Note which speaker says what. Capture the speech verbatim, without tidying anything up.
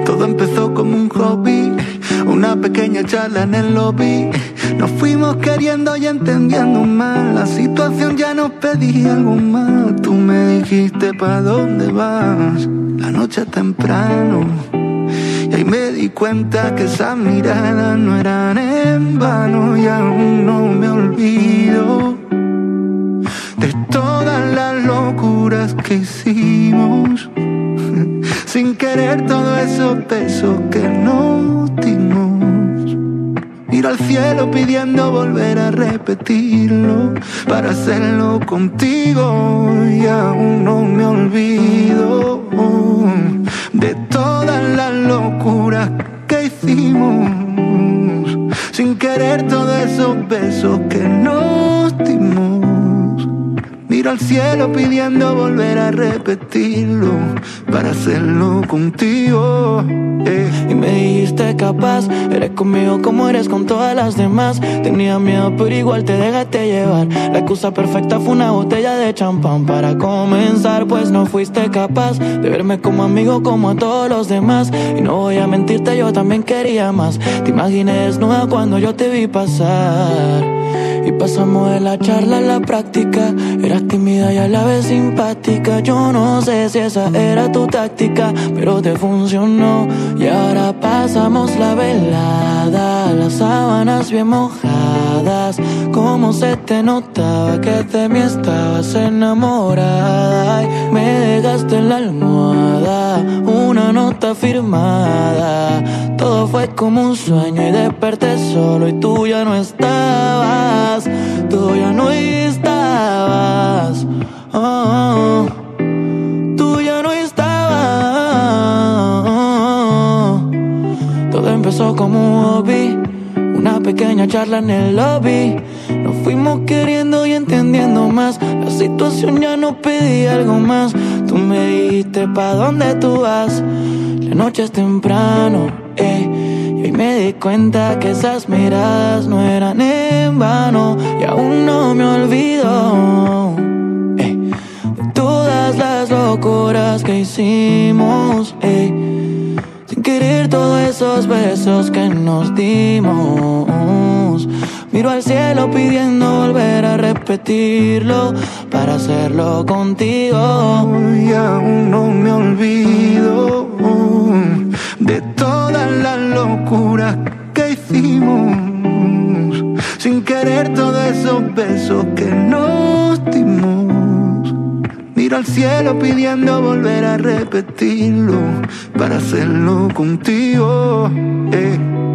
Speaker 1: Todo empezó como un hobby, una pequeña charla en el lobby. Nos fuimos queriendo y entendiendo más. La situación ya nos pedía algo más. Tú me dijiste ¿pa' dónde vas? La noche temprano. Y ahí me di cuenta que esas miradas no eran en vano. Y aún no me olvido de todas las locuras que hicimos. Sin querer todos esos besos que nos dimos. Miro al cielo pidiendo volver a repetirlo, para hacerlo contigo. Y aún no me olvido de todas las locuras que hicimos. Sin querer todos esos besos que nos dimos. Miro al cielo pidiendo volver a repetirlo, para hacerlo contigo, eh.
Speaker 2: Y me dijiste capaz, eres conmigo como eres con todas las demás. Tenía miedo pero igual te dejaste llevar. La excusa perfecta fue una botella de champán para comenzar, pues no fuiste capaz de verme como amigo como a todos los demás. Y no voy a mentirte, yo también quería más. Te imaginé desnuda cuando yo te vi pasar. Y pasamos de la charla a la práctica. Eras tímida y a la vez simpática. Yo no sé si esa era tu táctica, pero te funcionó. Y ahora pasamos la velada, las sábanas bien mojadas. Cómo se te notaba que de mí estabas enamorada. Y me dejaste en la almohada una nota firmada. Todo fue como un sueño y desperté solo y tú ya no estabas. Tú ya no estabas. Oh, oh. Tú ya no estabas. Oh, oh. Todo empezó como un hobby, una pequeña charla en el lobby. Nos fuimos queriendo y entendiendo más. La situación ya nos pedía algo más. Tú me dijiste ¿pa' dónde tú vas? La noche es temprano, eh. Y hoy me di cuenta que esas miradas no eran en vano. Y aún no me olvido, eh, de todas las locuras que hicimos, eh. Sin querer todos esos besos que nos dimos. Miro al cielo pidiendo volver a repetirlo, para hacerlo contigo.
Speaker 1: Y aún no me olvido de todas las locuras que hicimos. Sin querer todos esos besos que nos dimos. Miro al cielo pidiendo volver a repetirlo, para hacerlo contigo, eh.